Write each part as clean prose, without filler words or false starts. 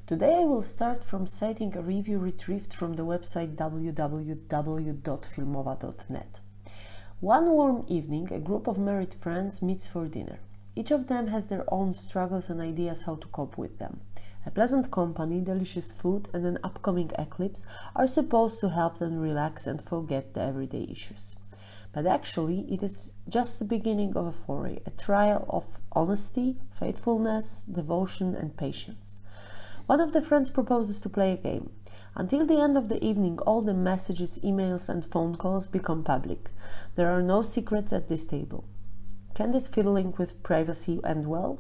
Today I will start from citing a review retrieved from the website www.filmowa.net. One warm evening, a group of married friends meets for dinner. Each of them has their own struggles and ideas how to cope with them. A pleasant company, delicious food, and an upcoming eclipse are supposed to help them relax and forget the everyday issues. But actually, it is just the beginning of a foray, a trial of honesty, faithfulness, devotion, and patience. One of the friends proposes to play a game. Until the end of the evening, all the messages, emails, and phone calls become public. There are no secrets at this table. Can this fiddling with privacy end well?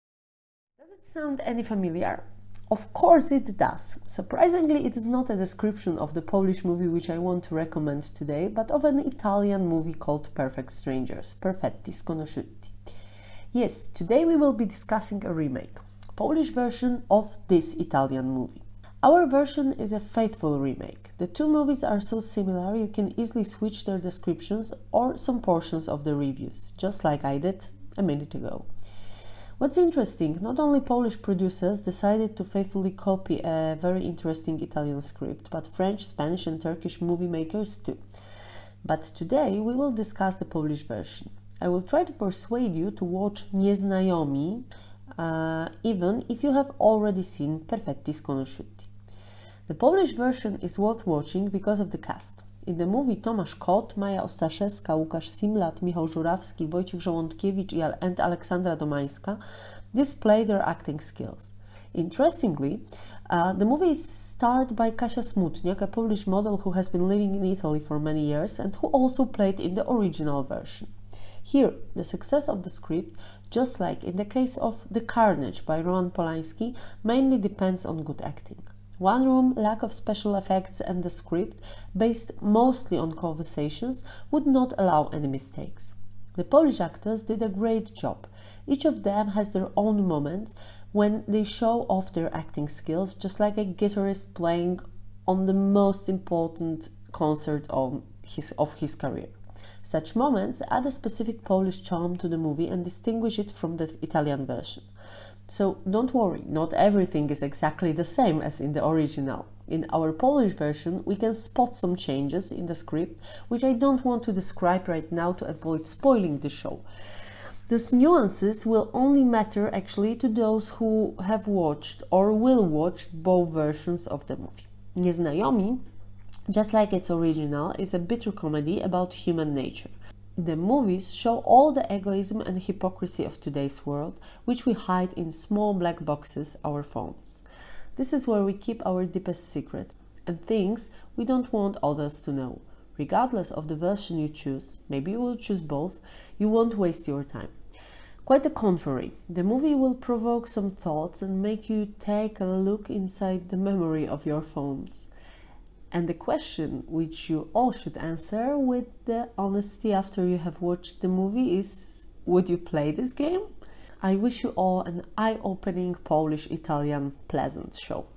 Does it sound any familiar? Of course it does. Surprisingly, it is not a description of the Polish movie which I want to recommend today, but of an Italian movie called Perfect Strangers, Perfetti Sconosciuti. Yes, today we will be discussing a remake, Polish version of this Italian movie. Our version is a faithful remake. The two movies are so similar you can easily switch their descriptions or some portions of the reviews, just like I did a minute ago. What's interesting, not only Polish producers decided to faithfully copy a very interesting Italian script, but French, Spanish and Turkish movie makers too. But today we will discuss the Polish version. I will try to persuade you to watch Nieznajomi, even if you have already seen Perfetti Sconosciuti. The Polish version is worth watching because of the cast. In the movie Tomasz Kot, Maja Ostaszewska, Łukasz Simlat, Michał Żurawski, Wojciech Żołądkiewicz and Aleksandra Domańska display their acting skills. Interestingly, the movie is starred by Kasia Smutniak, a Polish model who has been living in Italy for many years and who also played in the original version. Here, the success of the script, just like in the case of The Carnage by Roman Polanski, mainly depends on good acting. One room, lack of special effects, and the script, based mostly on conversations, would not allow any mistakes. The Polish actors did a great job. Each of them has their own moments when they show off their acting skills, just like a guitarist playing on the most important concert of his career. Such moments add a specific Polish charm to the movie and distinguish it from the Italian version. So don't worry, not everything is exactly the same as in the original. In our Polish version, we can spot some changes in the script, which I don't want to describe right now to avoid spoiling the show. Those nuances will only matter actually to those who have watched or will watch both versions of the movie. Nieznajomi, just like its original, is a bitter comedy about human nature. The movies show all the egoism and hypocrisy of today's world, which we hide in small black boxes, our phones. This is where we keep our deepest secrets and things we don't want others to know. Regardless of the version you choose, maybe you will choose both, you won't waste your time. Quite the contrary, the movie will provoke some thoughts and make you take a look inside the memory of your phones. And the question which you all should answer with the honesty after you have watched the movie is, would you play this game? I wish you all an eye-opening Polish-Italian pleasant show.